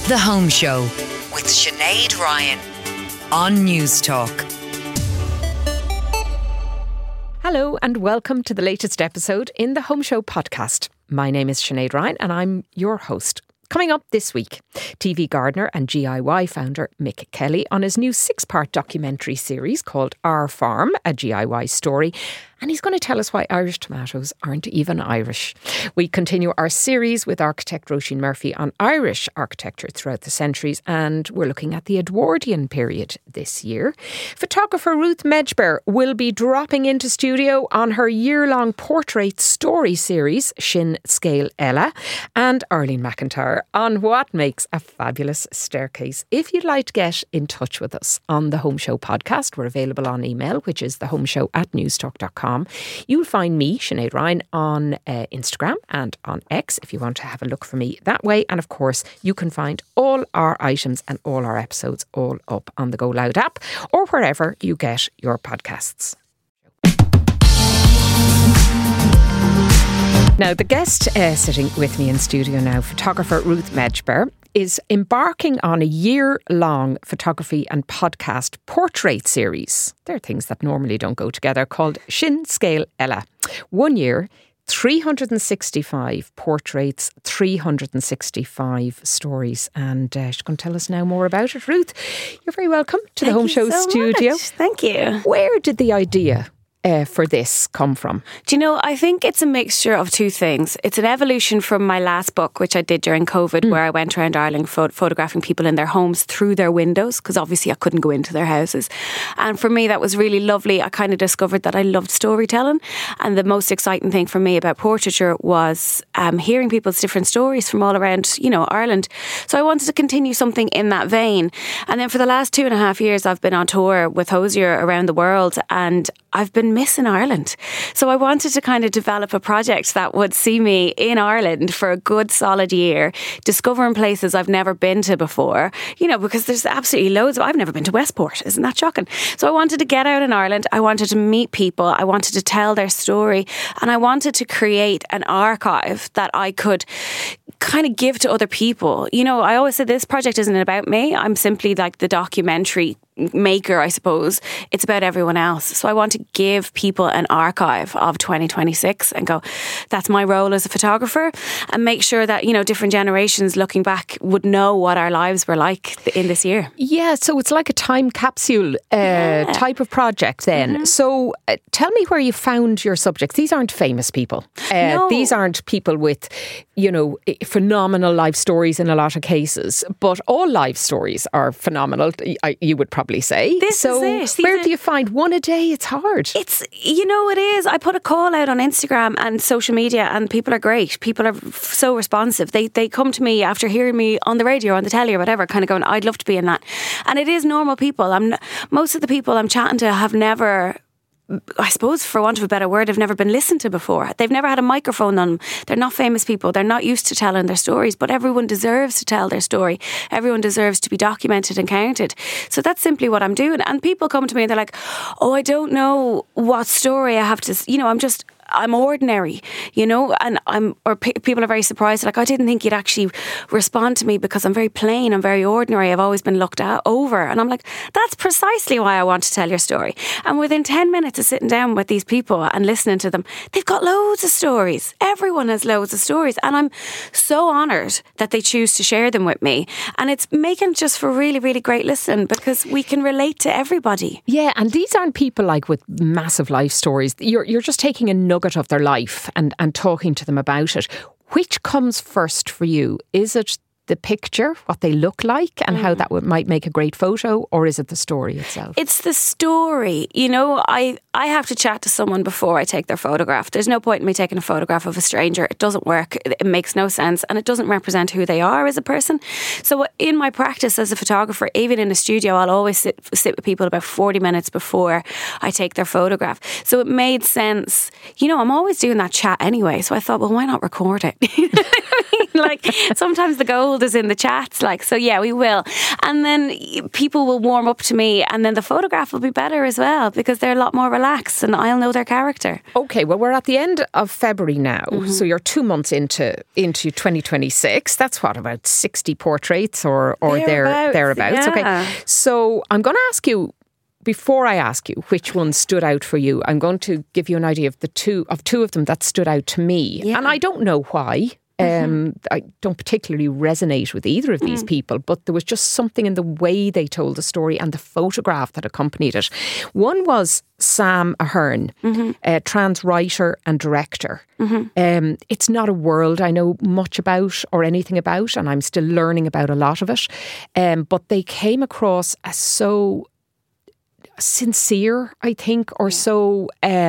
The Home Show with Sinead Ryan on News Talk. Hello and welcome to the latest episode in the Home Show podcast. My name is Sinead Ryan and I'm your host. Coming up this week, TV gardener and GIY founder Mick Kelly on his new 6-part documentary series called Our Farm, a GIY story. And he's going to tell us why Irish tomatoes aren't even Irish. We continue our series with architect Roisin Murphy on Irish architecture throughout the centuries, and we're looking at the Edwardian period this year. Photographer Ruth Medjber will be dropping into studio on her year-long portrait story series, Sin Scéal Ella, and Arlene McIntyre on what makes a fabulous staircase. If you'd like to get in touch with us on the Home Show podcast, we're available on email, which is thehomeshow@newstalk.com. You'll find me, Sinead Ryan, on Instagram and on X if you want to have a look for me that way. And of course, you can find all our items and all our episodes all up on the Go Loud app or wherever you get your podcasts. Now, the guest sitting with me in studio now, photographer Ruth Medjber, is embarking on a year-long photography and podcast portrait series. They're things that normally don't go together, called Sin Scéal Ella. 1 year, 365 portraits, 365 stories. And she's going to tell us now more about it. Ruth, you're very welcome to the Home Show studio. Much. Thank you. Where did the idea for this come from? Do you know, I think it's a mixture of two things. It's an evolution from my last book, which I did during COVID, where I went around Ireland photographing people in their homes through their windows, because obviously I couldn't go into their houses. And for me, that was really lovely. I kind of discovered that I loved storytelling. And the most exciting thing for me about portraiture was hearing people's different stories from all around, Ireland. So I wanted to continue something in that vein. And then for the last 2.5 years, I've been on tour with Hosier around the world, and I've been missing Ireland. So I wanted to kind of develop a project that would see me in Ireland for a good solid year, discovering places I've never been to before, because there's absolutely loads I've never been to Westport. Isn't that shocking? So I wanted to get out in Ireland. I wanted to meet people. I wanted to tell their story. And I wanted to create an archive that I could kind of give to other people. I always say this project isn't about me. I'm simply like the documentary maker, I suppose. It's about everyone else. So I want to give people an archive of 2026 and go, that's my role as a photographer, and make sure that, different generations looking back would know what our lives were like in this year. Yeah, so it's like a time capsule type of project then. Mm-hmm. So tell me where you found your subjects. These aren't famous people. No. These aren't people with, phenomenal life stories in a lot of cases, but all life stories are phenomenal, you would probably say. This is it. Where do you find one a day? It's hard. It is. I put a call out on Instagram and social media, and people are great. People are so responsive. They come to me after hearing me on the radio, on the telly or whatever, kind of going, I'd love to be in that. And it is normal people. Most of the people I'm chatting to have never, I suppose, for want of a better word, have never been listened to before. They've never had a microphone on them. They're not famous people. They're not used to telling their stories, but everyone deserves to tell their story. Everyone deserves to be documented and counted. So that's simply what I'm doing. And people come to me and they're like, I don't know what story I have to, I'm ordinary, and people are very surprised. Like, I didn't think you'd actually respond to me because I'm very plain. I'm very ordinary. I've always been looked over. And I'm like, that's precisely why I want to tell your story. And within 10 minutes of sitting down with these people and listening to them, they've got loads of stories. Everyone has loads of stories. And I'm so honoured that they choose to share them with me. And it's making just for really, really great listen, because we can relate to everybody. Yeah, and these aren't people like with massive life stories. You're just taking a nugget of their life and talking to them about it. Which comes first for you? Is it the picture, what they look like and how that might make a great photo, or is it the story itself? It's the story. I have to chat to someone before I take their photograph. There's no point in me taking a photograph of a stranger. It doesn't work. It makes no sense, and it doesn't represent who they are as a person. So in my practice as a photographer, even in a studio, I'll always sit with people about 40 minutes before I take their photograph. So it made sense. I'm always doing that chat anyway. So I thought, well, why not record it? Like, sometimes the goal told us in the chats. Like, so yeah, we will. And then people will warm up to me, and then the photograph will be better as well because they're a lot more relaxed and I'll know their character. Okay, well, we're at the end of February now, so you're 2 months into 2026. That's what, about 60 portraits or thereabouts. Yeah. Okay, so I'm going to ask you, before I ask you which one stood out for you, I'm going to give you an idea of two of them that stood out to me. Yeah. And I don't know why. I don't particularly resonate with either of these people, but there was just something in the way they told the story and the photograph that accompanied it. One was Sam Ahern, a trans writer and director. It's not a world I know much about or anything about, and I'm still learning about a lot of it. But they came across as so sincere, I think, or so...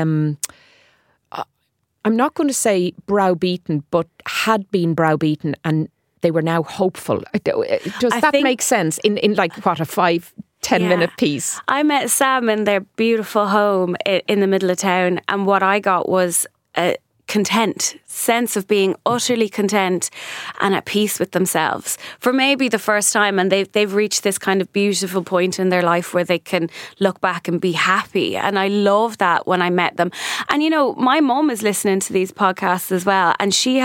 I'm not going to say browbeaten, but had been browbeaten and they were now hopeful. Does that make sense in like, what, a 5-10 minute piece? I met Sam in their beautiful home in the middle of town, and what I got was a sense of being utterly content and at peace with themselves for maybe the first time, and they've reached this kind of beautiful point in their life where they can look back and be happy. And I love that when I met them. And you know, my mum is listening to these podcasts as well, and she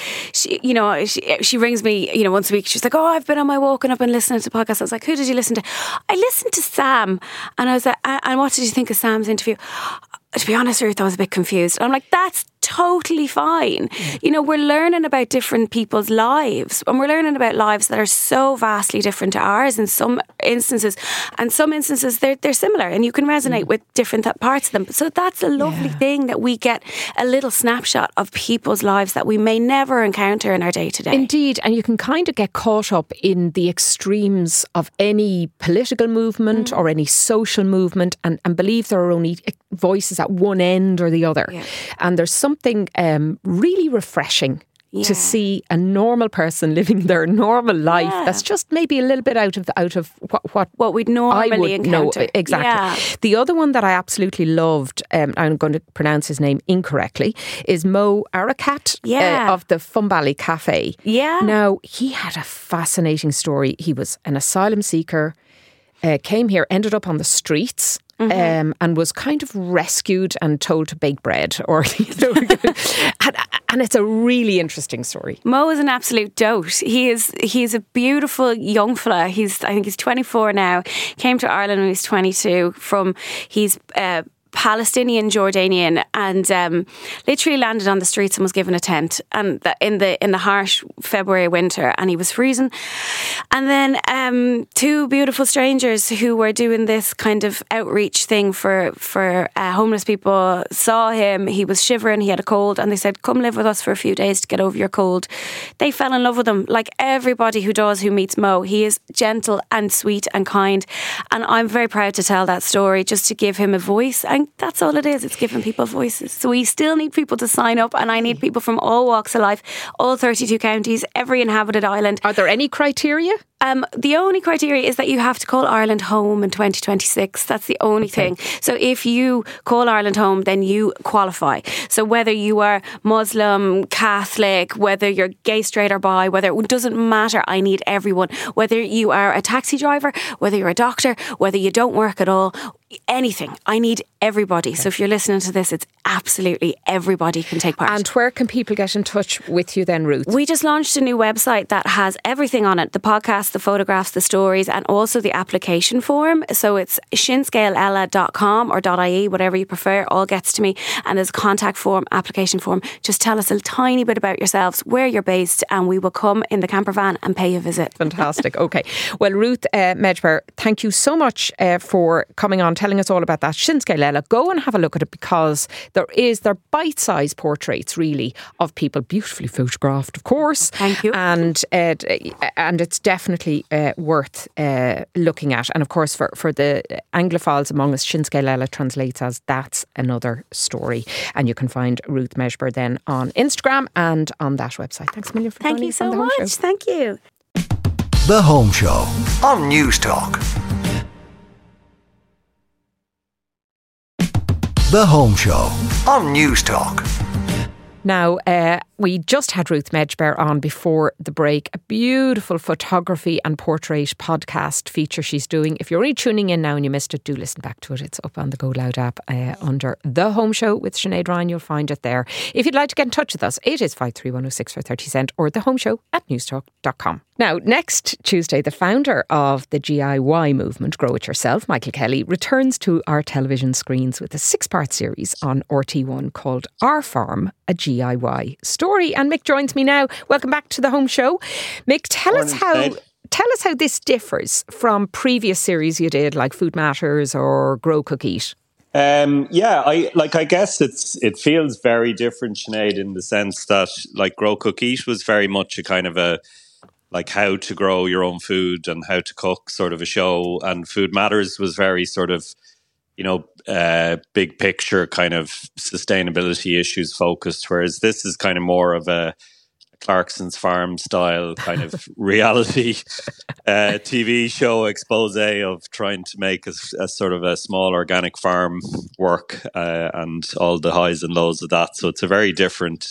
rings me, you know, once a week. She's like, oh, I've been on my walk and I've been listening to podcasts. I was like, who did you listen to? I listened to Sam, and I was like, and what did you think of Sam's interview? To be honest, Ruth, I was a bit confused. I'm like, that's totally fine. You know, we're learning about different people's lives, and we're learning about lives that are so vastly different to ours in some instances, and some instances they're similar, and you can resonate with different parts of them. So that's a lovely thing, that we get a little snapshot of people's lives that we may never encounter in our day-to-day. Indeed, and you can kind of get caught up in the extremes of any political movement or any social movement, and believe there are only voices at one end or the other. And there's something really refreshing to see a normal person living their normal life that's just maybe a little bit out of what we'd normally encounter. Know. Exactly. The other one that I absolutely loved, I'm going to pronounce his name incorrectly, is Mo Arakat of the Funbally Cafe. Now, he had a fascinating story. He was an asylum seeker, came here, ended up on the streets. And was kind of rescued and told to bake bread, or and it's a really interesting story. Mo is an absolute dote. He's a beautiful young fella. I think he's 24 now. Came to Ireland when he was 22. He's Palestinian Jordanian, and literally landed on the streets and was given a tent, and in the harsh February winter, and he was freezing. And then two beautiful strangers who were doing this kind of outreach thing for homeless people saw him. He was shivering, he had a cold, and they said, come live with us for a few days to get over your cold. They fell in love with him, like everybody who meets Mo. He is gentle and sweet and kind, and I'm very proud to tell that story, just to give him a voice. And that's all it is. It's giving people voices. So we still need people to sign up, and I need people from all walks of life, all 32 counties, every inhabited island. Are there any criteria? The only criteria is that you have to call Ireland home in 2026. That's the only thing. So if you call Ireland home, then you qualify. So whether you are Muslim, Catholic, whether you're gay, straight or bi, it doesn't matter. I need everyone. Whether you are a taxi driver, whether you're a doctor, whether you don't work at all, anything. I need everybody. So if you're listening to this, it's absolutely everybody can take part. And where can people get in touch with you then, Ruth? We just launched a new website that has everything on it: the podcast, the photographs, the stories, and also the application form. So it's shinscaleella.com or .ie, whatever you prefer, all gets to me. And there's a contact form, application form. Just tell us a tiny bit about yourselves, where you're based, and we will come in the camper van and pay you a visit. Fantastic. Okay. Well, Ruth Medjber, thank you so much for coming on, telling us all about that. Shinscaleella, go and have a look at it, because they're bite-sized portraits really of people, beautifully photographed, of course. Thank you. And it's definitely worth looking at. And of course, for the Anglophiles among us, Shinscaleella translates as "that's another story." And you can find Ruth Medjber then on Instagram and on that website. Thanks a million for joining us on The Home Show. Thank you. The Home Show on News Talk. The Home Show on News Talk. Now, we just had Ruth Medjber on before the break. A beautiful photography and portrait podcast feature she's doing. If you're only tuning in now and you missed it, do listen back to it. It's up on the Go Loud app under The Home Show with Sinead Ryan. You'll find it there. If you'd like to get in touch with us, it is 53106 for 30 cent or thehomeshow@newstalk.com. Now, next Tuesday, the founder of the GIY movement, Grow It Yourself, Michael Kelly, returns to our television screens with a 6-part series on RT1 called Our Farm, a GIY story. And Mick joins me now. Welcome back to the Home Show. Mick, tell us how this differs from previous series you did, like Food Matters or Grow Cook Eat. I guess it feels very different, Sinead, in the sense that like Grow Cook Eat was very much a kind of a like how to grow your own food and how to cook sort of a show, and Food Matters was very sort of, big picture kind of sustainability issues focused, whereas this is kind of more of a Clarkson's Farm style kind of reality TV show expose of trying to make a sort of a small organic farm work and all the highs and lows of that. So it's a very different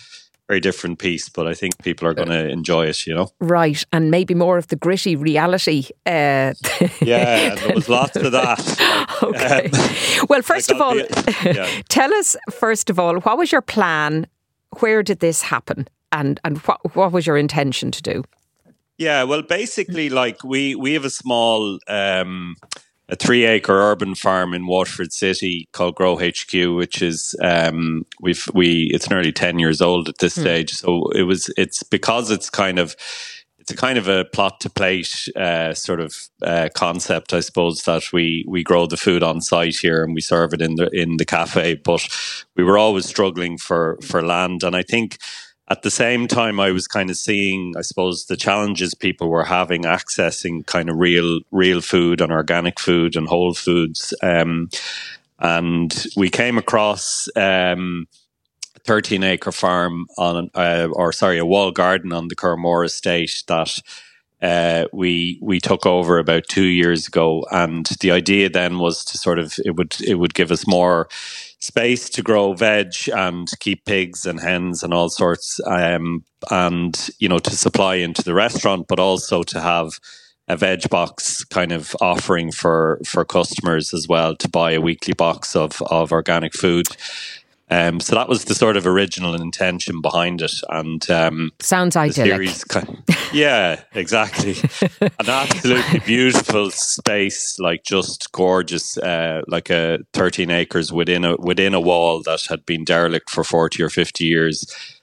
piece, but I think people are going to enjoy it, Right, and maybe more of the gritty reality. Yeah, there was lots of that. Okay. Well, first of all, tell us, first of all, what was your plan? Where did this happen? And what was your intention to do? Yeah, well, basically, like we have a small a 3-acre urban farm in Waterford City called Grow HQ, which is it's nearly 10 years old at this stage. So it's because it's a kind of a plot to plate sort of concept, I suppose, that we grow the food on site here and we serve it in the cafe. But we were always struggling for land, and I think at the same time, I was kind of seeing, I suppose, the challenges people were having accessing kind of real food and organic food and whole foods. And we came across a 13-acre farm a wall garden on the Curramore estate that we took over about 2 years ago. And the idea then was to sort of, it would give us more space to grow veg and keep pigs and hens and all sorts, and to supply into the restaurant, but also to have a veg box kind of offering for customers as well, to buy a weekly box of organic food. So that was the sort of original intention behind it, and sounds idyllic. Yeah, exactly. An absolutely beautiful space, like just gorgeous, like 13 acres within a wall that had been derelict for 40 or 50 years.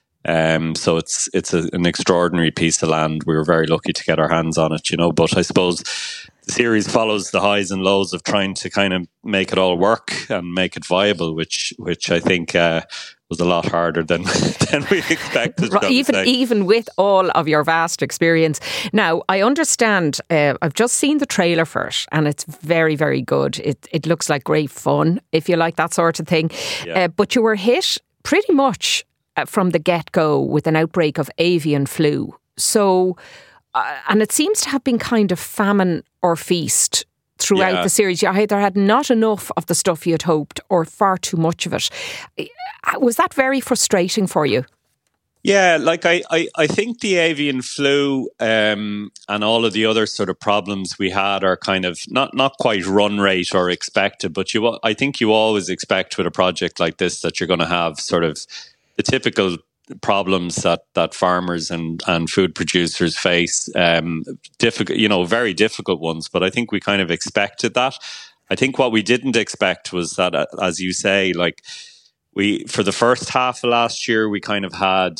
So it's an extraordinary piece of land. We were very lucky to get our hands on it, But I suppose the series follows the highs and lows of trying to kind of make it all work and make it viable, which I think was a lot harder than we expected. Even with all of your vast experience. Now, I understand, I've just seen the trailer for it and it's very, very good. It looks like great fun, if you like that sort of thing. Yeah. But you were hit pretty much from the get-go with an outbreak of avian flu. So... and it seems to have been kind of famine or feast throughout the series. You either had not enough of the stuff you had hoped or far too much of it. Was that very frustrating for you? Yeah, like I think the avian flu and all of the other sort of problems we had are kind of not quite run rate or expected, but I think you always expect with a project like this that you're going to have sort of the typical problems that farmers and food producers face, difficult, very difficult ones. But I think we kind of expected that. I think what we didn't expect was that, as you say, like for the first half of last year, we kind of had,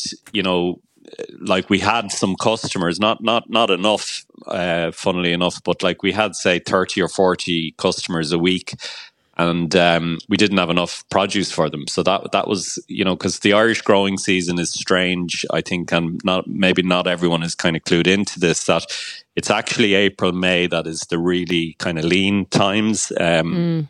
like we had some customers, not enough, funnily enough, but like we had, say, 30 or 40 customers a week. And we didn't have enough produce for them. So that was, because the Irish growing season is strange, I think, and maybe not everyone is kind of clued into this, that it's actually April, May that is the really kind of lean times. And,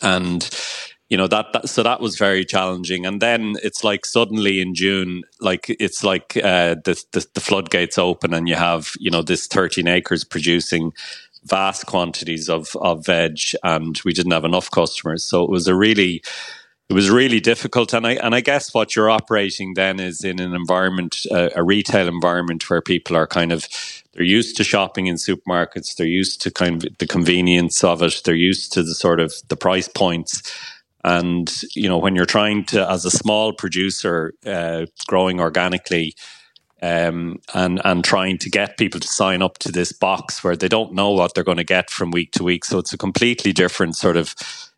so that was very challenging. And then it's like suddenly in June, like it's like the floodgates open and you have, this 13 acres producing vast quantities of veg, and we didn't have enough customers. So it was a really really difficult. And I guess what you're operating then is in an environment, a retail environment where people are they're used to shopping in supermarkets. They're used to kind of the convenience of it. They're used to the sort of the price points. And, when you're trying to, as a small producer, growing organically, and trying to get people to sign up to this box where they don't know what they're going to get from week to week. So it's a completely different sort of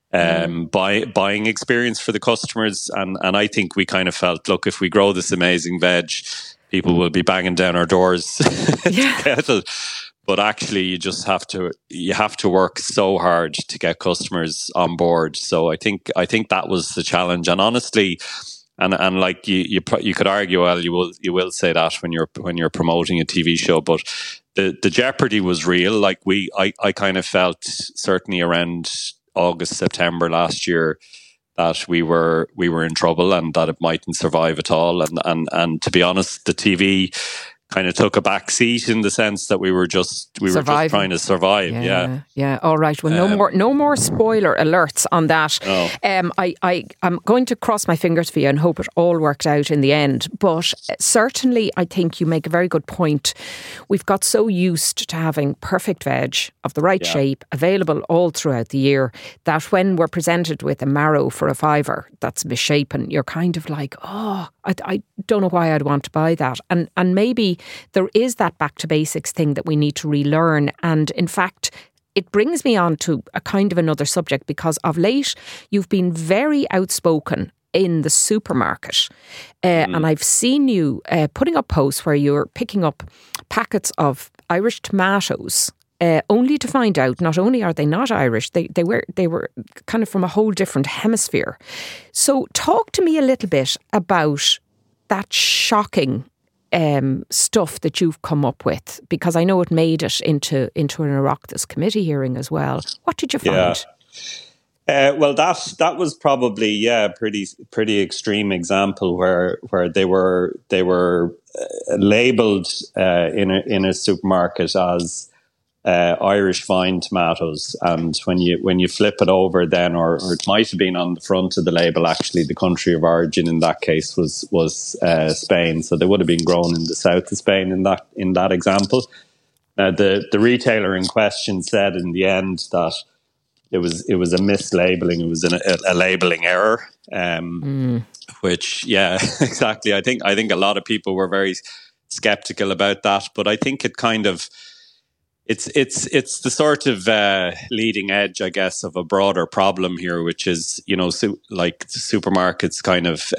buying experience for the customers. And I think we kind of felt, look, if we grow this amazing veg, people will be banging down our doors to get it. But actually, you have to work so hard to get customers on board. So I think that was the challenge. And honestly, and like you could argue, well, you will say that when you're promoting a TV show, but the jeopardy was real. Like I kind of felt certainly around August, September last year that we were in trouble and that it mightn't survive at all. And to be honest, the TV kind of took a back seat in the sense that we were just trying to survive. Yeah. All right. Well, no more spoiler alerts on that. No. I'm going to cross my fingers for you and hope it all worked out in the end. But certainly, I think you make a very good point. We've got so used to having perfect veg of the right shape available all throughout the year that when we're presented with a marrow for a £5 that's misshapen, you're kind of like, I don't know why I'd want to buy that. And maybe there is that back to basics thing that we need to relearn. And in fact, it brings me on to a kind of another subject, because of late you've been very outspoken in the supermarket. And I've seen you putting up posts where you're picking up packets of Irish tomatoes, only to find out not only are they not Irish, they were kind of from a whole different hemisphere. So talk to me a little bit about that shocking stuff that you've come up with, because I know it made it into an Oireachtas committee hearing as well. What did you find? Well, that was probably pretty extreme example where they were labelled in a supermarket as Irish vine tomatoes, and when you flip it over then, or it might have been on the front of the label, actually the country of origin in that case was Spain, so they would have been grown in the south of Spain in that example. The retailer in question said in the end that it was a mislabeling, it was a labeling error, which exactly. I think a lot of people were very skeptical about that, but I think it kind of It's the sort of leading edge, I guess, of a broader problem here, which is, like supermarkets kind of,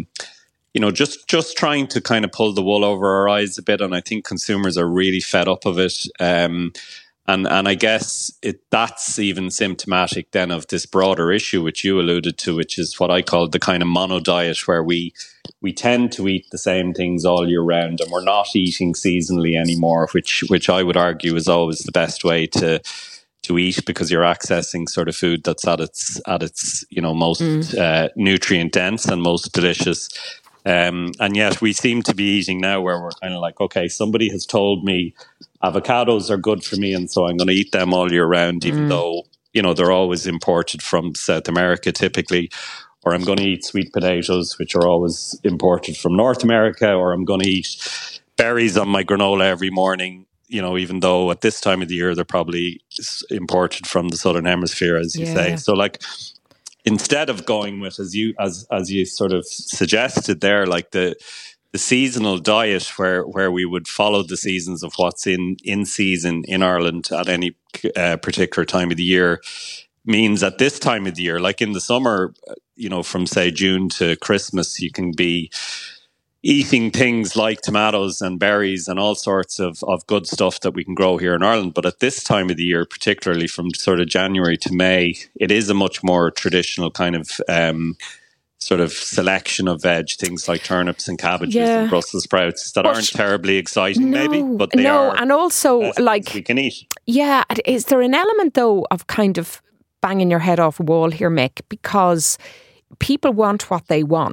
just trying to kind of pull the wool over our eyes a bit. And I think consumers are really fed up of it. And I guess that's even symptomatic then of this broader issue, which you alluded to, which is what I call the kind of mono diet, where we tend to eat the same things all year round, and we're not eating seasonally anymore, which I would argue is always the best way to eat, because you're accessing sort of food that's at its most nutrient dense and most delicious. And yet we seem to be eating now where we're kind of like, okay, somebody has told me avocados are good for me, and so I'm going to eat them all year round, even though, they're always imported from South America typically. Or I'm going to eat sweet potatoes, which are always imported from North America. Or I'm going to eat berries on my granola every morning, even though at this time of the year they're probably imported from the Southern Hemisphere, as you say. So like, instead of going with, as you sort of suggested there, like the seasonal diet where we would follow the seasons of what's in season in Ireland at any particular time of the year, means at this time of the year, like in the summer, from say June to Christmas, you can be eating things like tomatoes and berries and all sorts of good stuff that we can grow here in Ireland. But at this time of the year, particularly from sort of January to May, it is a much more traditional kind of sort of selection of veg, things like turnips and cabbages and Brussels sprouts that aren't terribly exciting, maybe, but they are. And also, like, we can eat. Yeah, is there an element though of kind of banging your head off a wall here, Mick, because people want what they want,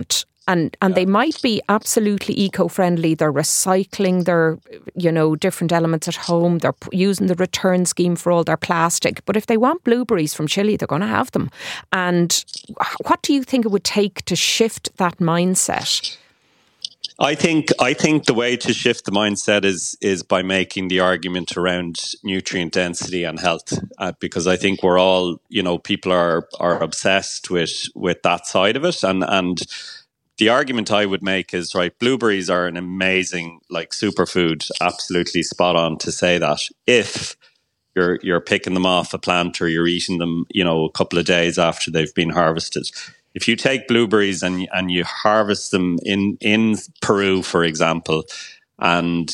And they might be absolutely eco-friendly. They're recycling their, different elements at home. They're using the return scheme for all their plastic. But if they want blueberries from Chile, they're going to have them. And what do you think it would take to shift that mindset? I think the way to shift the mindset is by making the argument around nutrient density and health, because I think we're all, people are obsessed with that side of it, and the argument I would make is, right, blueberries are an amazing superfood, absolutely spot on to say that if you're picking them off a plant or you're eating them, a couple of days after they've been harvested. If you take blueberries and you harvest them in Peru, for example, and,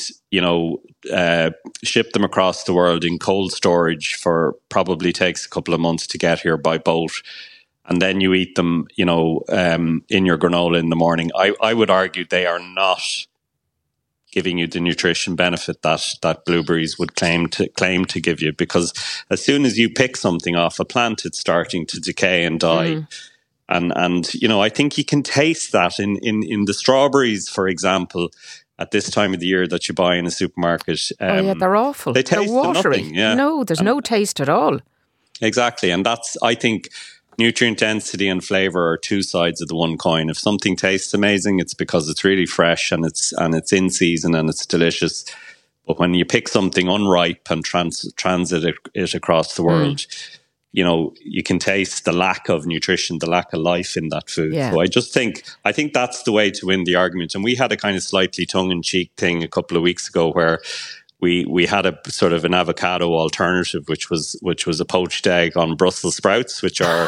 ship them across the world in cold storage for probably takes a couple of months to get here by boat, and then you eat them, in your granola in the morning, I would argue they are not giving you the nutrition benefit that blueberries would claim to give you, because as soon as you pick something off a plant, it's starting to decay and die. And I think you can taste that in the strawberries, for example, at this time of the year that you buy in a supermarket. They're awful. They taste they're watery. Nothing, yeah. No, there's no taste at all. Exactly. And that's, I think, nutrient density and flavour are two sides of the one coin. If something tastes amazing, it's because it's really fresh and it's in season and it's delicious. But when you pick something unripe and transit it across the world, you can taste the lack of nutrition, the lack of life in that food. Yeah. So I think that's the way to win the argument. And we had a kind of slightly tongue-in-cheek thing a couple of weeks ago where we had a sort of an avocado alternative, which was a poached egg on Brussels sprouts, which are,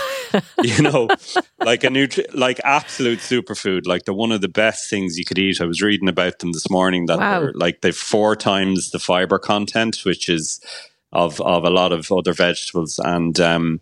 like absolute superfood. Like they're one of the best things you could eat. I was reading about them this morning that they've 4 times the fiber content, which is of a lot of other vegetables. And,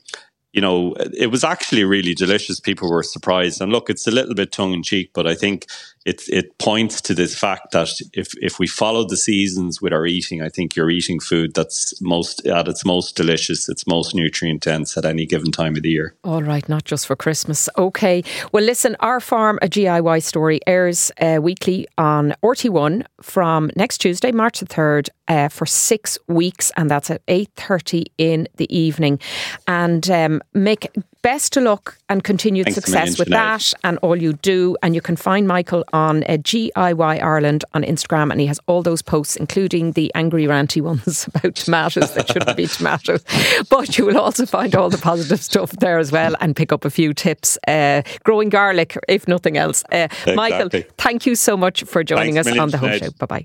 it was actually really delicious. People were surprised. And look, it's a little bit tongue in cheek, but I think it points to this fact that if we follow the seasons with our eating, I think you're eating food that's at its most delicious, it's most nutrient dense at any given time of the year. All right, not just for Christmas. Okay. Well, listen, Our Farm, a GIY story airs weekly on RT1 from next Tuesday, March the 3rd, for 6 weeks, and that's at 8:30 in the evening. And Mick, best of luck and continued success with that and all you do. And you can find Michael on GIY Ireland on Instagram, and he has all those posts, including the angry ranty ones about tomatoes that shouldn't be tomatoes. But you will also find all the positive stuff there as well, and pick up a few tips, growing garlic if nothing else. Exactly. Michael, thank you so much for joining us on the Home Show. Bye-bye.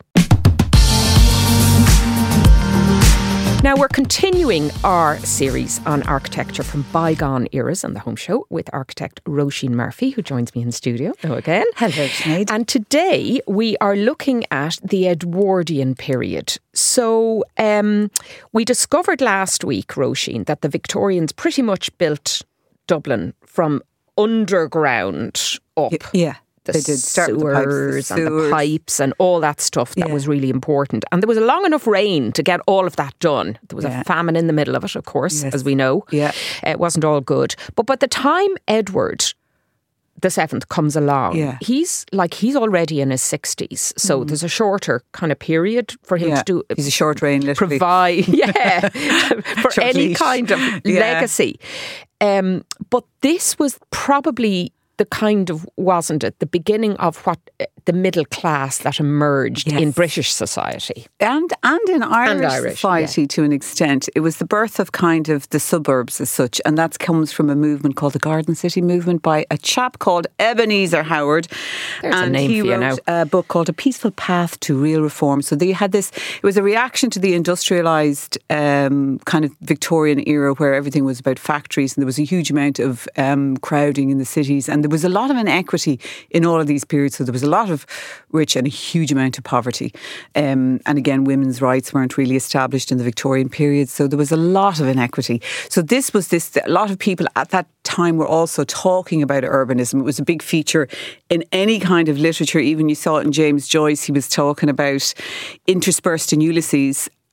Now, we're continuing our series on architecture from bygone eras on the Home Show with architect Roisin Murphy, who joins me in studio. Hello again. Hello, Sinead. And today we are looking at the Edwardian period. So we discovered last week, Roisin, that the Victorians pretty much built Dublin from underground up. Yeah. They did sewers and the pipes and all that stuff that was really important. And there was a long enough reign to get all of that done. There was a famine in the middle of it, of course, as we know. Yeah. It wasn't all good. But by the time Edward the 7th comes along, he's already in his 60s. So there's a shorter kind of period for him to do. He's a short reign, literally. Provide, for any kind of legacy. But this was probably the kind of, wasn't it, the beginning of what the middle class that emerged in British society. And in Irish society to an extent. It was the birth of kind of the suburbs as such, and that comes from a movement called the Garden City movement by a chap called Ebenezer Howard. There's a name for you now. He wrote a book called A Peaceful Path to Real Reform. So they had this, it was a reaction to the industrialised kind of Victorian era where everything was about factories and there was a huge amount of crowding in the cities, and there was a lot of inequity in all of these periods. So there was a lot of rich and a huge amount of poverty. And again, women's rights weren't really established in the Victorian period. So there was a lot of inequity. So a lot of people at that time were also talking about urbanism. It was a big feature in any kind of literature. Even you saw it in James Joyce. He was talking about, interspersed in Ulysses,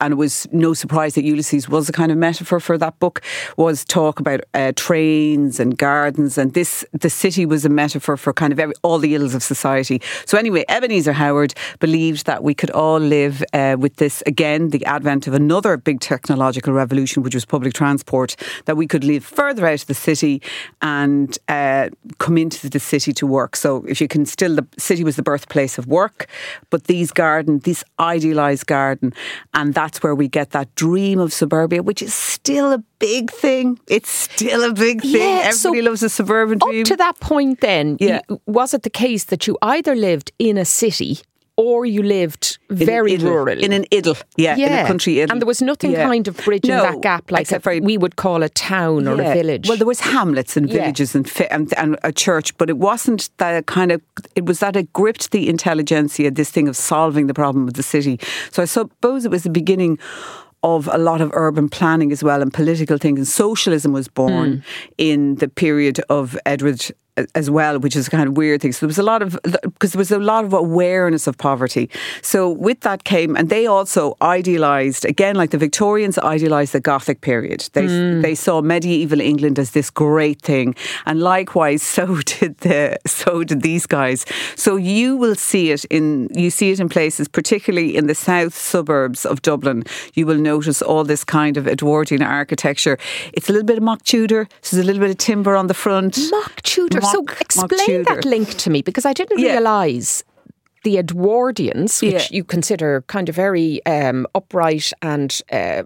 and it was no surprise that Ulysses was a kind of metaphor for that book, was talk about trains and gardens, and the city was a metaphor for kind of all the ills of society. So anyway, Ebenezer Howard believed that we could all live with this, again, the advent of another big technological revolution, which was public transport, that we could live further out of the city and come into the city to work. So if you can the city was the birthplace of work, but this idealised garden, and that's where we get that dream of suburbia, which is still a big thing. It's still a big thing. Yeah, Everybody loves a suburban dream. Up to that point then, Yeah. was it the case that you either lived in a city or you lived very rurally? In an idyll, in a country idyll. And there was nothing kind of bridging that gap like we would call a town or a village. Well, there was hamlets and villages and a church, but it wasn't that it was that it gripped the intelligentsia, this thing of solving the problem of the city. So I suppose it was the beginning of a lot of urban planning as well, and political things. And socialism was born in the period of Edward as well, which is a kind of weird thing. So there was a lot of awareness of poverty. So with that came, and they also idealised, again, like the Victorians idealised the Gothic period. They saw medieval England as this great thing, and likewise so did these guys. So you will see it in places, particularly in the south suburbs of Dublin. You will notice all this kind of Edwardian architecture. It's a little bit of mock Tudor. So there's a little bit of timber on the front. Mock Tudor. So explain that link to me, because I didn't realise the Edwardians, which you consider kind of very upright and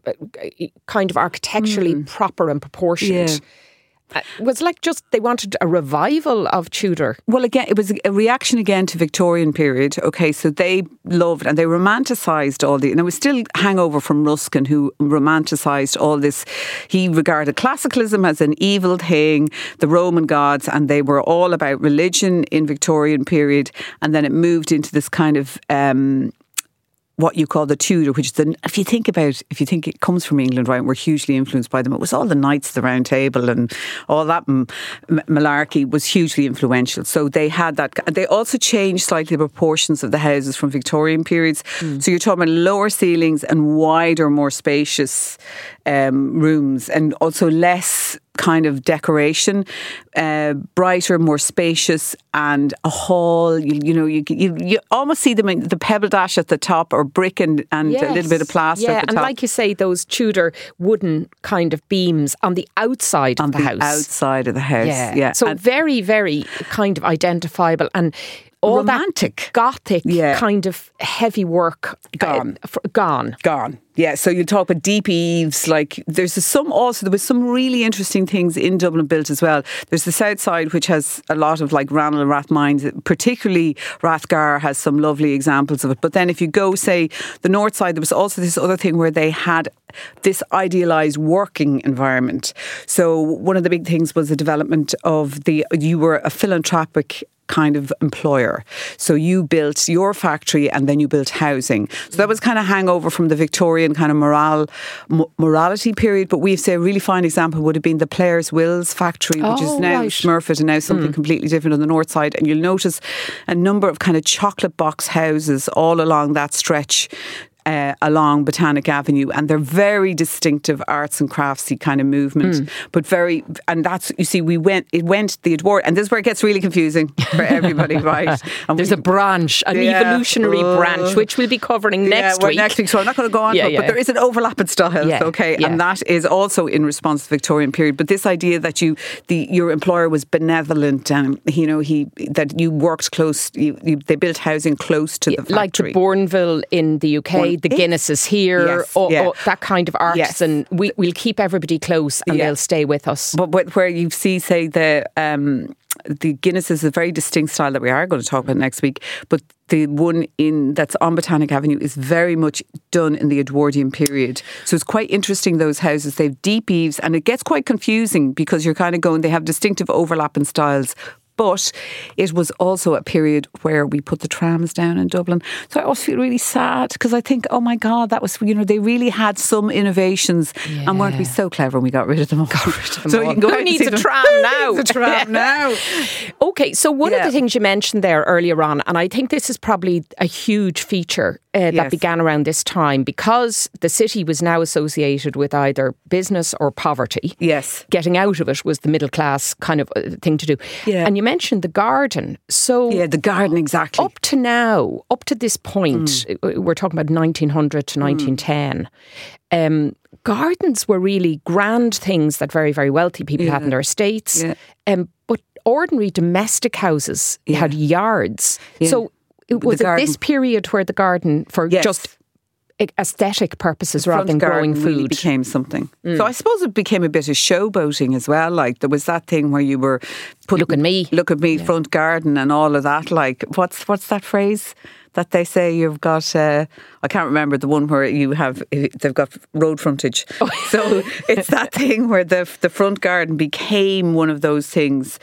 kind of architecturally proper and proportioned. Was like just they wanted a revival of Tudor. Well, again, it was a reaction again to Victorian period. Okay, so they loved and they romanticised and it was still hangover from Ruskin, who romanticised all this. He regarded classicalism as an evil thing, the Roman gods, and they were all about religion in Victorian period. And then it moved into this kind of what you call the Tudor, which is if you think it comes from England, right, we're hugely influenced by them. It was all the Knights of the Round Table and all that malarkey was hugely influential. So they had that. They also changed slightly the proportions of the houses from Victorian periods. So you're talking about lower ceilings and wider, more spacious rooms, and also less kind of decoration, brighter, more spacious, and a hall. You almost see them in the pebble dash at the top, or brick and a little bit of plaster at the top. And like you say, those Tudor wooden kind of beams on the outside of the house. Outside of the house, yeah. So very, very kind of identifiable and all romantic, that Gothic kind of heavy work gone. Yeah, so you talk about deep eaves. Like there was some really interesting things in Dublin built as well. There's the south side, which has a lot of like Ranelagh and Rathmines, particularly Rathgar has some lovely examples of it. But then if you go, say, the north side, there was also this other thing where they had this idealised working environment. So one of the big things was the development of you were a philanthropic kind of employer. So you built your factory and then you built housing. So that was kind of hangover from the Victorian kind of morality period. But we'd say a really fine example would have been the Players Wills factory, which is now Smurfit and now something completely different on the north side. And you'll notice a number of kind of chocolate box houses all along that stretch along Botanic Avenue, and they're very distinctive arts and craftsy kind of movement, but and that's, you see, it went the Edward, and this is where it gets really confusing for everybody, right? And there's an evolutionary branch, which we'll be covering next week. Next week, so I'm not going to go on, but there is an overlap in styles, and that is also in response to the Victorian period. But this idea that your employer was benevolent, and that you worked close, they built housing close to the factory, like the Bourneville in the UK. The Guinness is here, that kind of artisan. We'll keep everybody close and they'll stay with us. But where you see, say, the Guinness is a very distinct style that we are going to talk about next week, but the one that's on Botanic Avenue is very much done in the Edwardian period. So it's quite interesting, those houses. They have deep eaves, and it gets quite confusing because you're kind of going, they have distinctive overlapping styles, But it was also a period where we put the trams down in Dublin. So I always feel really sad because I think, oh my God, that was, they really had some innovations and weren't we so clever when we got rid of them all? So you can go who needs a tram now? Who needs a tram now? Okay, so one of the things you mentioned there earlier on, and I think this is probably a huge feature that began around this time, because the city was now associated with either business or poverty. Yes. Getting out of it was the middle class kind of thing to do. Yeah. And you mentioned the garden. So yeah, the garden, exactly. Up to now, up to this point, we're talking about 1900 to 1910, gardens were really grand things that very, very wealthy people had in their estates. Yeah. But ordinary domestic houses had yards. Yeah. So was it this period where the garden, for just aesthetic purposes rather than growing food, really became something? So I suppose it became a bit of showboating as well. Like there was that thing where you were putting, look at me, front garden and all of that. Like what's that phrase that they say you've got? I can't remember the one where they've got road frontage. So it's that thing where the front garden became one of those things.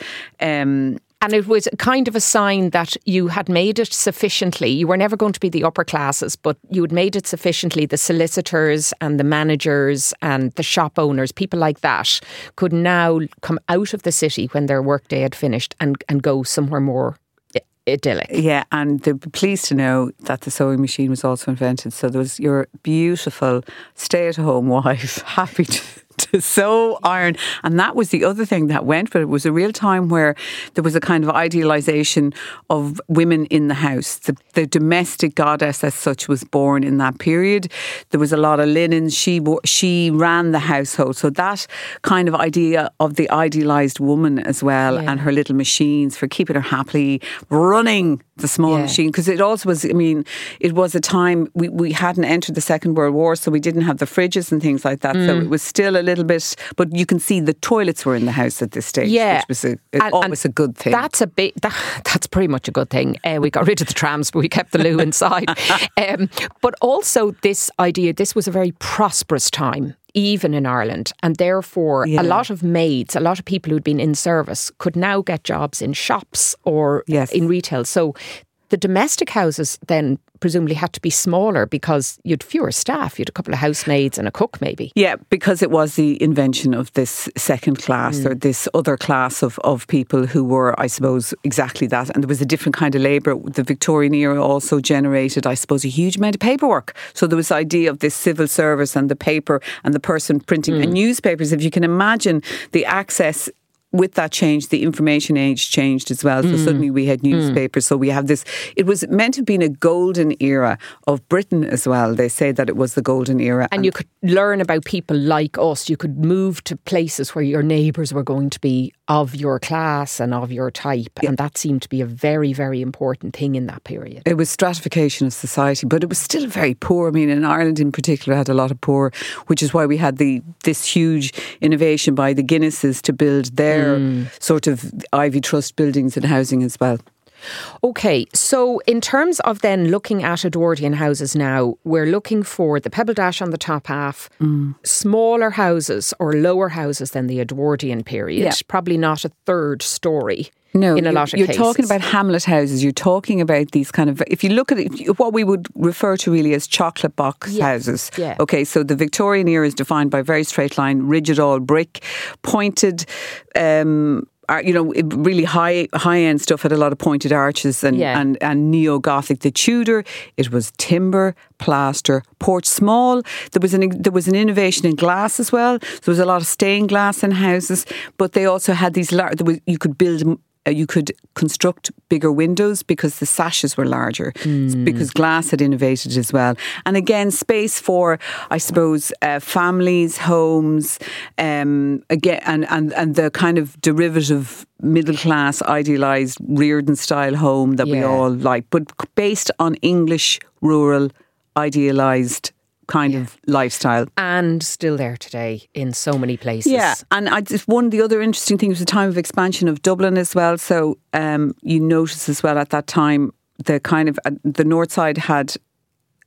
And it was kind of a sign that you had made it sufficiently. You were never going to be the upper classes, but you had made it sufficiently. The solicitors and the managers and the shop owners, people like that, could now come out of the city when their workday had finished and go somewhere more idyllic. Yeah, and they're pleased to know that the sewing machine was also invented. So there was your beautiful stay-at-home wife, happy to sew, iron. And that was the other thing that went, but it was a real time where there was a kind of idealisation of women in the house. The domestic goddess as such was born in that period. There was a lot of linens. She ran the household. So that kind of idea of the idealised woman as well, and her little machines for keeping her happily running the small machine, because it also was, it was a time we hadn't entered the Second World War, so we didn't have the fridges and things like that. So it was still a little bit, but you can see the toilets were in the house at this stage, which was always a good thing. That's pretty much a good thing. We got rid of the trams, but we kept the loo inside. But also this idea, this was a very prosperous time, even in Ireland, and therefore a lot of maids, a lot of people who'd been in service could now get jobs in shops or in retail. So the domestic houses then presumably had to be smaller because you'd fewer staff. You'd a couple of housemaids and a cook maybe. Yeah, because it was the invention of this second class or this other class of people who were, I suppose, exactly that. And there was a different kind of labour. The Victorian era also generated, I suppose, a huge amount of paperwork. So there was the idea of this civil service and the paper and the person printing and newspapers. If you can imagine the access. With that change, the information age changed as well. So suddenly we had newspapers. So we have this, it was meant to have been a golden era of Britain as well. They say that it was the golden era. And you could learn about people like us. You could move to places where your neighbours were going to be of your class and of your type. Yeah. And that seemed to be a very, very important thing in that period. It was stratification of society, but it was still very poor. In Ireland in particular had a lot of poor, which is why we had this huge innovation by the Guinnesses to build their sort of Ivy Trust buildings and housing as well. Okay, so in terms of then looking at Edwardian houses now, we're looking for the pebble dash on the top half, smaller houses or lower houses than the Edwardian period, probably not a third story. No, in a lot of cases. You're talking about hamlet houses. You're talking about these kind of, if you look at it, what we would refer to really as chocolate box houses. Yeah. Okay, so the Victorian era is defined by very straight line, rigid all brick, pointed, really high end stuff, had a lot of pointed arches and neo-Gothic. The Tudor, it was timber, plaster, porch small. There was an innovation in glass as well. There was a lot of stained glass in houses, but they also had these you could construct bigger windows because the sashes were larger, because glass had innovated as well. And again, space for, I suppose, families, homes, again, and the kind of derivative middle class, idealised Reardon style home that we all like, but based on English, rural, idealised kind of lifestyle. And still there today in so many places. Yeah, and one of the other interesting things was the time of expansion of Dublin as well. So you notice as well at that time, the north side had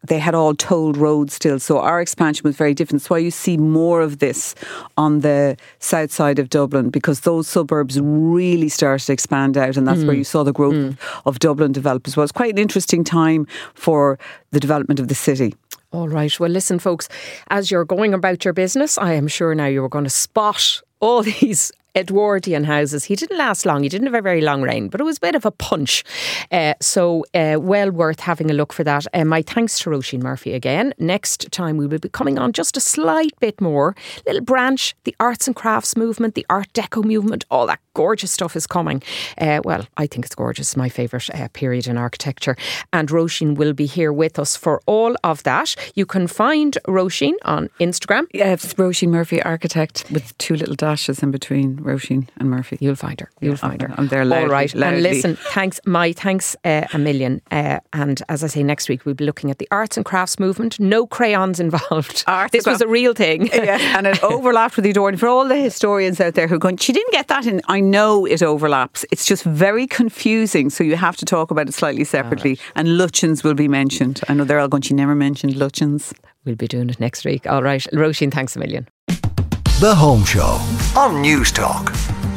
they had all tolled roads still. So our expansion was very different. That's why you see more of this on the south side of Dublin, because those suburbs really started to expand out, and that's where you saw the growth of Dublin develop as well. It's quite an interesting time for the development of the city. All right. Well, listen, folks, as you're going about your business, I am sure now you were going to spot all these Edwardian houses. He didn't last long. He didn't have a very long reign, but it was a bit of a punch. So well worth having a look for that. My thanks to Roisin Murphy again. Next time we will be coming on just a slight bit more. Little branch, the arts and crafts movement, the Art Deco movement, all that gorgeous stuff is coming. Well, I think it's gorgeous. It's my favourite period in architecture. And Roisin will be here with us for all of that. You can find Roisin on Instagram. Yeah, it's Roisin Murphy Architect with 2 little dashes in between Roisin and Murphy. You'll find her. You'll find her. I'm there loudly. All right. Loudly. And listen, my thanks a million. And as I say, next week we'll be looking at the arts and crafts movement. No crayons involved. This was a real thing. Yeah, and it overlapped with the Edwardian. For all the historians out there who are going, she didn't get that in. I know it overlaps. It's just very confusing. So you have to talk about it slightly separately. Right. And Lutyens will be mentioned. I know they're all going, she never mentioned Lutyens. We'll be doing it next week. All right. Roisin, thanks a million. The Home Show on News Talk.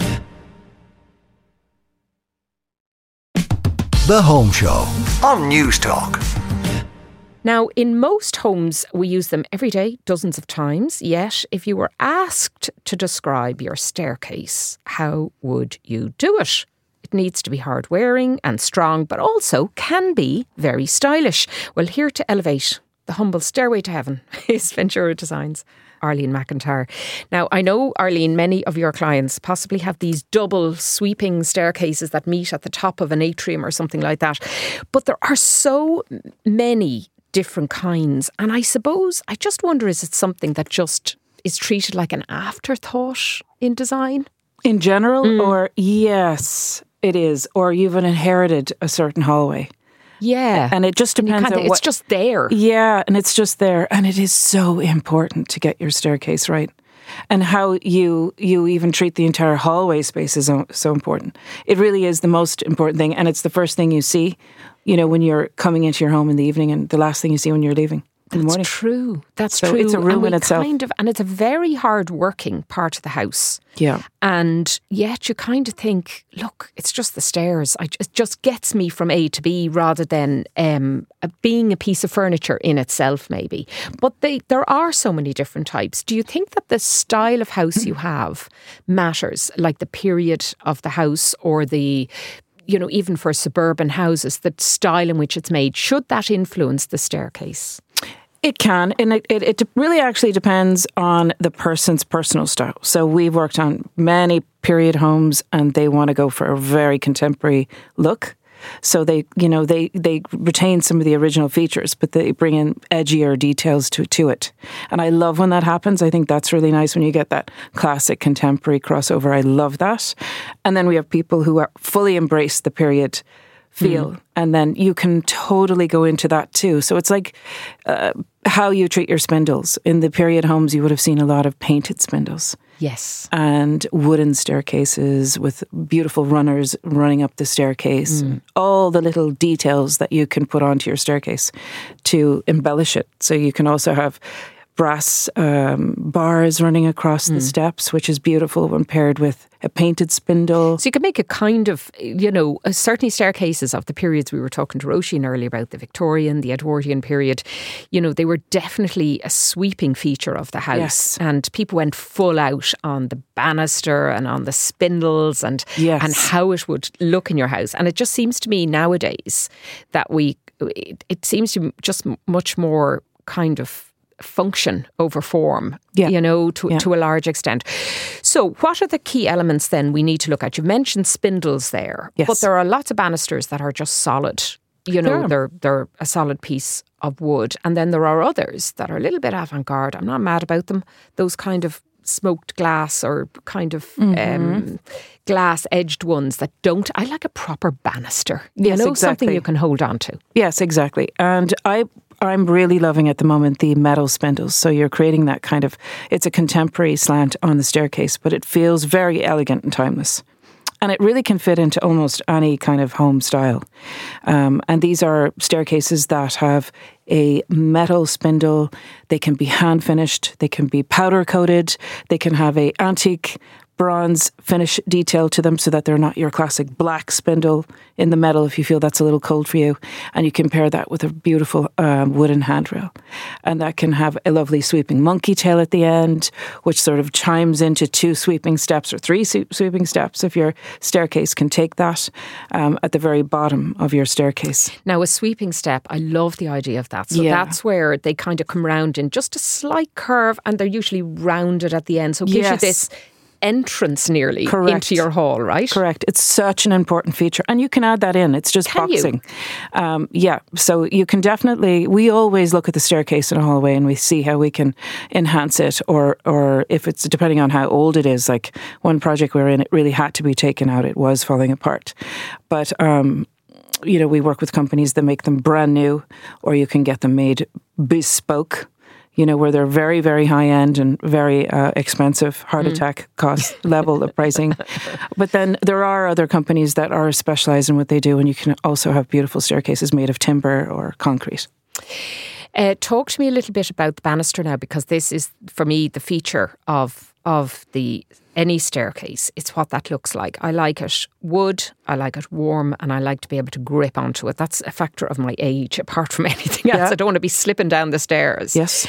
The Home Show on News Talk. Now, in most homes, we use them every day, dozens of times. Yet, if you were asked to describe your staircase, how would you do it? It needs to be hard wearing and strong, but also can be very stylish. Well, here to elevate the humble stairway to heaven is Ventura Designs. Arlene McIntyre. Now, I know, Arlene, many of your clients possibly have these double sweeping staircases that meet at the top of an atrium or something like that. But there are so many different kinds. And I suppose, I just wonder, is it something that just is treated like an afterthought in design? In general, or yes, it is. Or you've inherited a certain hallway. Yeah. And it just depends on what... It's just there. Yeah, and it's just there. And it is so important to get your staircase right. And how you even treat the entire hallway space is so important. It really is the most important thing. And it's the first thing you see, when you're coming into your home in the evening, and the last thing you see when you're leaving. That's true. That's true. It's a room in itself. And it's a very hard working part of the house. Yeah. And yet you kind of think, look, it's just the stairs. It just gets me from A to B rather than being a piece of furniture in itself, maybe. But there are so many different types. Do you think that the style of house you have matters, like the period of the house or the... even for suburban houses, the style in which it's made, should that influence the staircase? It can, and it really actually depends on the person's personal style. So we've worked on many period homes, and they want to go for a very contemporary look. So they retain some of the original features, but they bring in edgier details to it. And I love when that happens. I think that's really nice when you get that classic contemporary crossover. I love that. And then we have people who are fully embrace the period feel, and then you can totally go into that too. So it's like how you treat your spindles. In the period homes, you would have seen a lot of painted spindles. Yes. And wooden staircases with beautiful runners running up the staircase. All the little details that you can put onto your staircase to embellish it. So you can also have brass bars running across the steps, which is beautiful when paired with a painted spindle. So you can make a kind of, certainly staircases of the periods we were talking to Roisin earlier about, the Victorian, the Edwardian period, they were definitely a sweeping feature of the house. Yes. And people went full out on the banister and on the spindles and how it would look in your house. And it just seems to me nowadays that it seems to be just much more kind of function over form, to a large extent. So what are the key elements then we need to look at? You've mentioned spindles there, but there are lots of banisters that are just solid. They're a solid piece of wood. And then there are others that are a little bit avant-garde. I'm not mad about them. Those kind of smoked glass or kind of glass-edged ones that don't... I like a proper banister. Exactly. Something you can hold on to. Yes, exactly. And I'm really loving at the moment the metal spindles. So you're creating that it's a contemporary slant on the staircase, but it feels very elegant and timeless. And it really can fit into almost any kind of home style. And these are staircases that have a metal spindle. They can be hand finished. They can be powder coated. They can have a antique bronze finish detail to them so that they're not your classic black spindle in the metal if you feel that's a little cold for you. And you can pair that with a beautiful wooden handrail. And that can have a lovely sweeping monkey tail at the end, which sort of chimes into 2 sweeping steps or 3 sweeping steps if your staircase can take that at the very bottom of your staircase. Now, a sweeping step, I love the idea of that. So that's where they kind of come round in just a slight curve, and they're usually rounded at the end. So it gives you this entrance nearly into your hall, right? Correct. It's such an important feature. And you can add that in. It's just boxing. Yeah. So you can definitely, we always look at the staircase in a hallway and we see how we can enhance it, or if it's depending on how old it is. Like one project we were in, it really had to be taken out. It was falling apart. But we work with companies that make them brand new, or you can get them made bespoke, where they're very, very high end and very expensive, heart attack cost level of pricing. But then there are other companies that are specialized in what they do, and you can also have beautiful staircases made of timber or concrete. Talk to me a little bit about the banister now, because this is, for me, the feature of any staircase. It's what that looks like. I like it wood, I like it warm, and I like to be able to grip onto it. That's a factor of my age, apart from anything else. I don't want to be slipping down the stairs. Yes.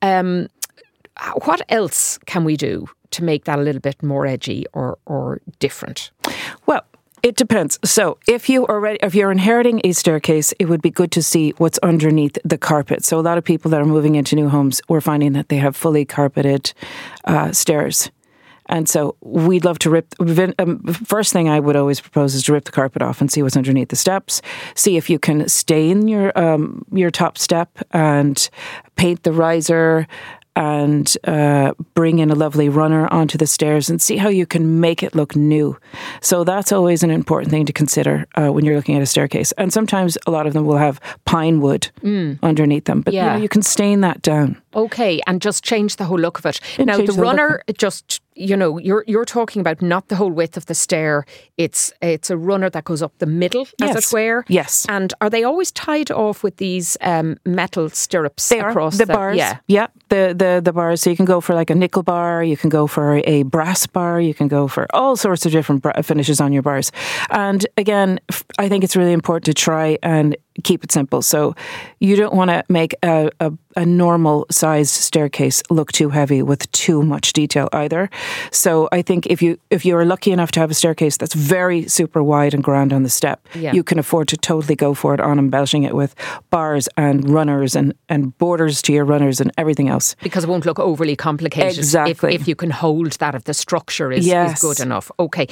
What else can we do to make that a little bit more edgy or different? Well, it depends. So if you're inheriting a staircase, it would be good to see what's underneath the carpet. So a lot of people that are moving into new homes, we're finding that they have fully carpeted stairs. And so we'd love to first thing I would always propose is to rip the carpet off and see what's underneath the steps. See if you can stain your top step and paint the riser and bring in a lovely runner onto the stairs and see how you can make it look new. So that's always an important thing to consider when you're looking at a staircase. And sometimes a lot of them will have pine wood underneath them. But you can stain that down. Okay, and just change the whole look of it. Now, the runner, just, you're talking about not the whole width of the stair. It's a runner that goes up the middle, as it were. Yes. And are they always tied off with these metal stirrups across the bars? Yeah. The bars. So you can go for like a nickel bar, you can go for a brass bar, you can go for all sorts of different finishes on your bars. And again, I think it's really important to try and keep it simple. So you don't want to make a normal sized staircase look too heavy with too much detail either. So I think if you're lucky enough to have a staircase that's very super wide and grand on the step, you can afford to totally go for it on embellishing it with bars and runners and borders to your runners and everything else. Because it won't look overly complicated. Exactly. If you can hold that, if the structure is good enough. Okay.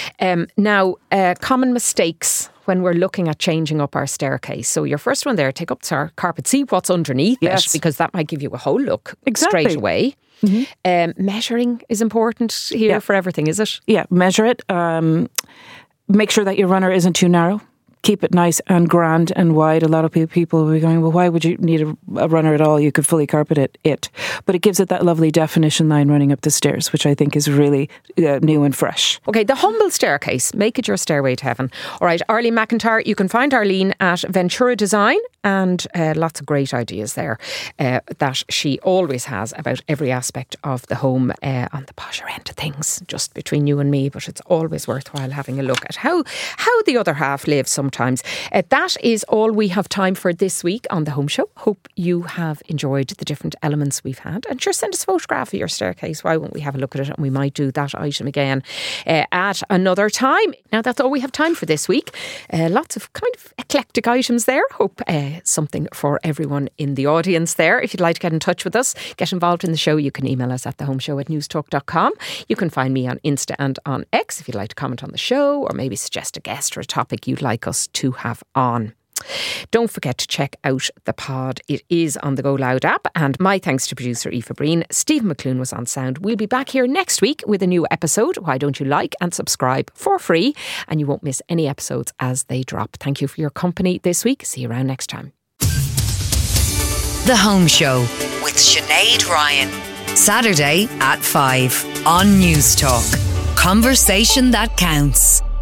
Now, common mistakes when we're looking at changing up our staircase. So your first one there, take up the carpet, see what's underneath it, because that might give you a whole look straight away. Mm-hmm. Measuring is important here for everything, is it? Yeah, measure it. Make sure that your runner isn't too narrow. Keep it nice and grand and wide. A lot of people will be going, well, why would you need a runner at all? You could fully carpet it. But it gives it that lovely definition line running up the stairs, which I think is really new and fresh. Okay, the humble staircase. Make it your stairway to heaven. All right, Arlene McIntyre. You can find Arlene at Ventura Design, and lots of great ideas there that she always has about every aspect of the home on the posher end of things, just between you and me. But it's always worthwhile having a look at how the other half lives sometimes. That is all we have time for this week on The Home Show. Hope you have enjoyed the different elements we've had. And sure, send us a photograph of your staircase. Why won't we have a look at it? And we might do that item again at another time. Now, that's all we have time for this week. Lots of kind of eclectic items there. Hope something for everyone in the audience there. If you'd like to get in touch with us, get involved in the show, you can email us at thehomeshow@newstalk.com. You can find me on Insta and on X if you'd like to comment on the show, or maybe suggest a guest or a topic you'd like us to have on. Don't forget to check out the pod. It is on the Go Loud app. And my thanks to producer Aoife Breen. Stephen McClune was on sound. We'll be back here next week with a new episode. Why don't you like and subscribe for free? And you won't miss any episodes as they drop. Thank you for your company this week. See you around next time. The Home Show with Sinead Ryan. Saturday at 5 on News Talk. Conversation that counts.